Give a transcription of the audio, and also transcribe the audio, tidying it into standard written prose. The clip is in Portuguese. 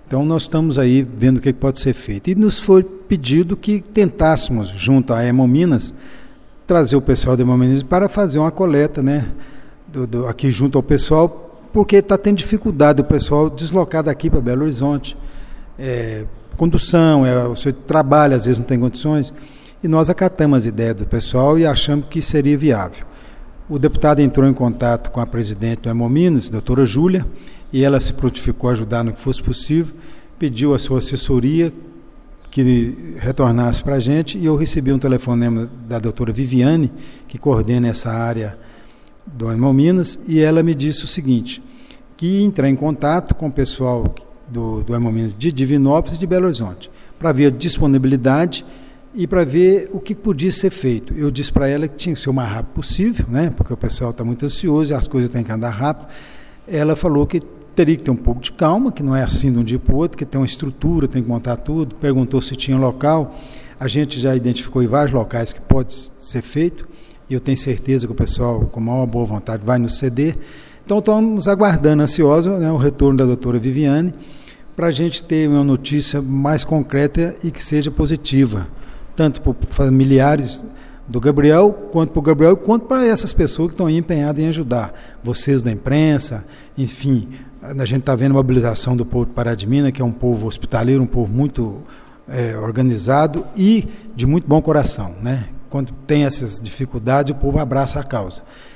Então nós estamos aí vendo o que pode ser feito. E nos foi pedido que tentássemos, junto à Hemominas, trazer o pessoal da Hemominas para fazer uma coleta, né, aqui junto ao pessoal, porque está tendo dificuldade o pessoal deslocar daqui para Belo Horizonte. Condução, você trabalha, às vezes não tem condições, e nós acatamos as ideias do pessoal e achamos que seria viável. O deputado entrou em contato com a presidente do Hemominas, doutora Júlia, e ela se prontificou a ajudar no que fosse possível, pediu a sua assessoria que retornasse para a gente, e eu recebi um telefonema da doutora Viviane, que coordena essa área do Hemominas, e ela me disse o seguinte, que ia entrar em contato com o pessoal do Hemominas de Divinópolis e de Belo Horizonte, para ver a disponibilidade e para ver o que podia ser feito. Eu disse para ela que tinha que ser o mais rápido possível, né, porque o pessoal está muito ansioso e as coisas têm que andar rápido. Ela falou que teria que ter um pouco de calma, que não é assim de um dia para o outro, que tem uma estrutura, tem que montar tudo. Perguntou se tinha local. A gente já identificou em vários locais que pode ser feito, e eu tenho certeza que o pessoal, com a maior boa vontade, vai nos ceder. Então, estamos aguardando ansiosos, né, o retorno da doutora Viviane, para a gente ter uma notícia mais concreta e que seja positiva, tanto para familiares do Gabriel, quanto para essas pessoas que estão aí empenhadas em ajudar. Vocês da imprensa, enfim, a gente está vendo a mobilização do povo de Pará de Minas, que é um povo hospitaleiro, um povo muito organizado e de muito bom coração, né? Quando tem essas dificuldades, o povo abraça a causa.